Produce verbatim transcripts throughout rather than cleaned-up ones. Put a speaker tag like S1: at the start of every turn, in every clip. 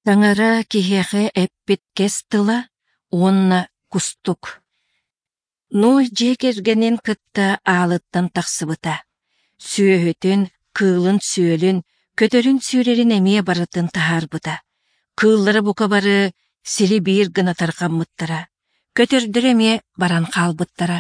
S1: Таңара кихеxe эппит кестыла, онна кустук. Ну жекергенин кытта аалыттан тахсыбыта. Сүйөһүтүн, кыылын сүйөлүн, көтөрүн сүйрерин эмие барытын тахарбыта. Кыыллары бука бары сири биир гына тарқаммыттара. Көтөрдөр эмие баран қалбыттара.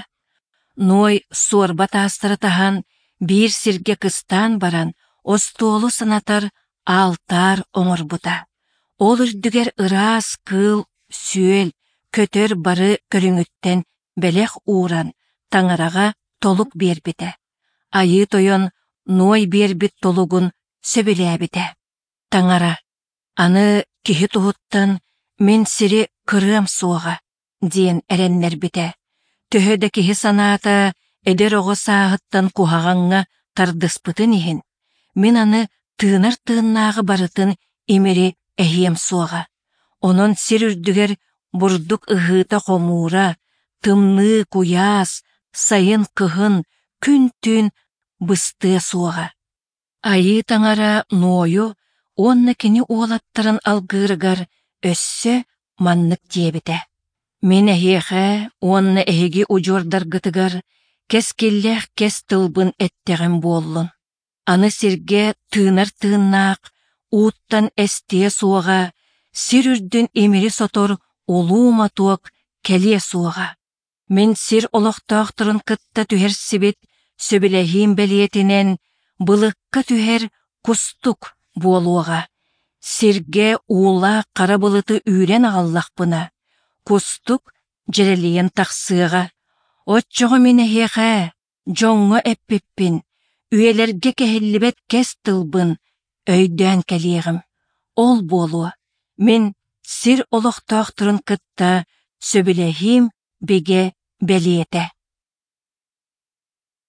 S1: Ной суорба таастара тахан биир сирге кыстан баран остуолу санатар алтар оңорбута. Ол үрдүгер ыраас кыл, сүйел, көтөр бары көрүңүттен белех ууран, таңарага толук бербите. Айы тойон ной бербит толугун сөбеләбите. Таңара, аны кихи тухуттан мен сири кырыам суога, диен эреннер бите. Төһөдө кихи санаата эдер оҕо сааһыттан кухаҕаңҥа тардыспытын иһин. Мен аны тыынар тыыннааҕы барытын имери эһиэм суоҕа. Онон сир үрдүгер бурдук ыһыыта хомуура, тымныы куяас, сайын кыһын, күн түн быстыы суоҕа. Айыы таңара нойу, онна кини уолаттарын алгыырыгар өссө маннык диэбите. Мен эһиэхэ, онна эһиги удьуордаргытыгар кес киллэх кес тылбын эттэгин буоллун. Аны сирге тыынар тыыннаак, uuттан эстие суоға, сир үрдүн эмери сотор улуума туок келие суоға. Мен сир олохтоохторун кытта түһэр сибит сөбүлэһиим бэлиэтинэн былыкка түһэр кустук буолуоға. Сирге уула кара былыты үүрен агаллахпына. Кустук жерелиен тахсыага. Отчоҕо мен эһиэхэ, жоҥҥо эппиппин, үелерге кэһиллибэт кес тылбын, өйдөөн кэлиэҕим. Ол буолуо, мен сир олохтоохторун кытта сөбүлэһиим биге бэлиэтэ.